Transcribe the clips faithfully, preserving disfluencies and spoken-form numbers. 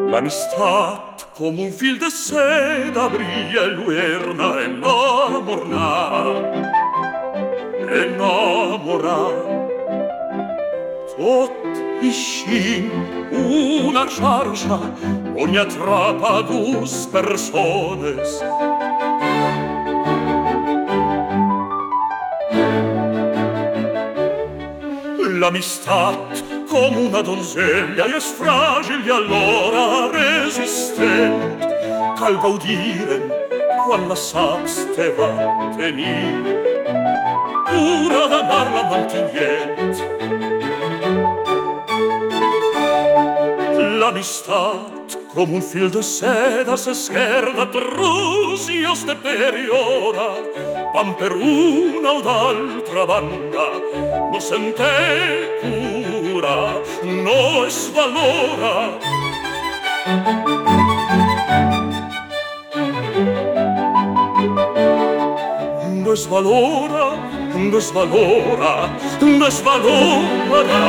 La amistad como un fil de seda brilla en Luerna, enamorada, enamorada. Tot ixint una xarxa on hi atrapa dues persones. L'amistat com una donzella és fràgil i alhora resistent. Cal gaudir-en quan la saps te va tenir, cura d'anar-la mantenint. L'amistat com un fil de seda s'esquerda, trus i es deteriora, quan per una o d'altra banda no se'n té cura, no es valora. No es valora, no es valora, no es valora.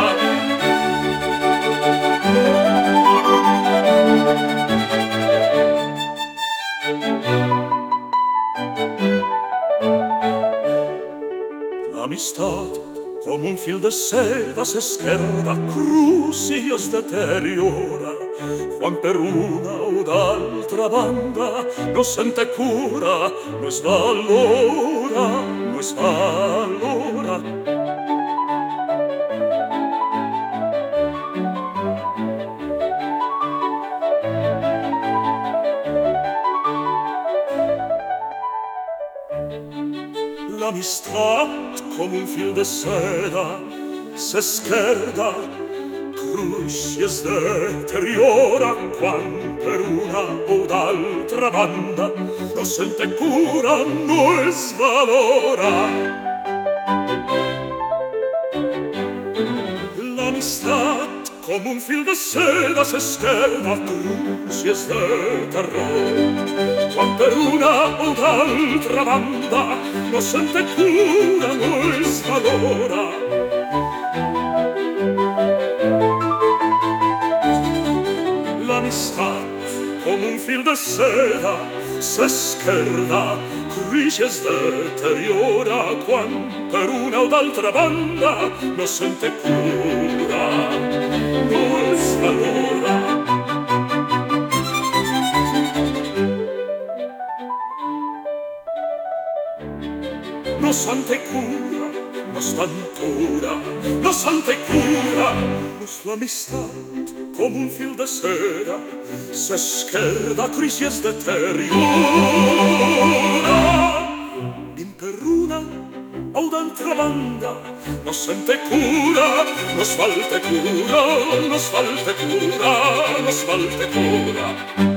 L'amistat com un fil de seda s'esquerda, crus i es deteriora, quan per una o d'altra banda no se'n té cura, no es valora, no es valora. L'amistat com un fil de seda s'esquerda, crux i es deteriora, quan per una o d'altra banda no se'n té cura, no es valora. L'amistat com un fil de seda s'esquerda, crux i es deteriora, quan per una o d'altra banda no se'n té cura, no es valora. L'amistat com un fil de seda s'esquerda, creix i es deteriora, quan per una o d'altra banda no se'n té cura, no es valora. No se'n té cura, no es ventura, no se'n té cura. No és l'amistat com un fil de seda s'esquerda, creix i es deteriora, vint per una o d'altra banda no se'n té cura, no es val té cura, no es val té cura, no es val té cura.